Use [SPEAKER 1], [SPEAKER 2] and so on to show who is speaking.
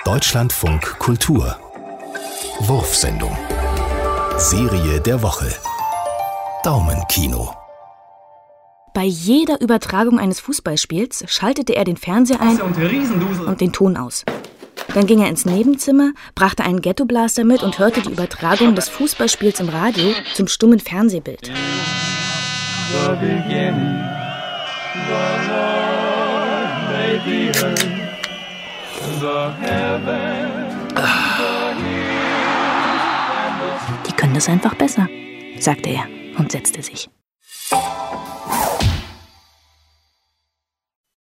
[SPEAKER 1] Deutschlandfunk Kultur Wurfsendung Serie der Woche Daumenkino.
[SPEAKER 2] Bei jeder Übertragung eines Fußballspiels schaltete er den Fernseher ein und den Ton aus. Dann ging er ins Nebenzimmer, brachte einen Ghettoblaster mit und hörte die Übertragung des Fußballspiels im Radio zum stummen Fernsehbild. Die können das einfach besser, sagte er und setzte sich.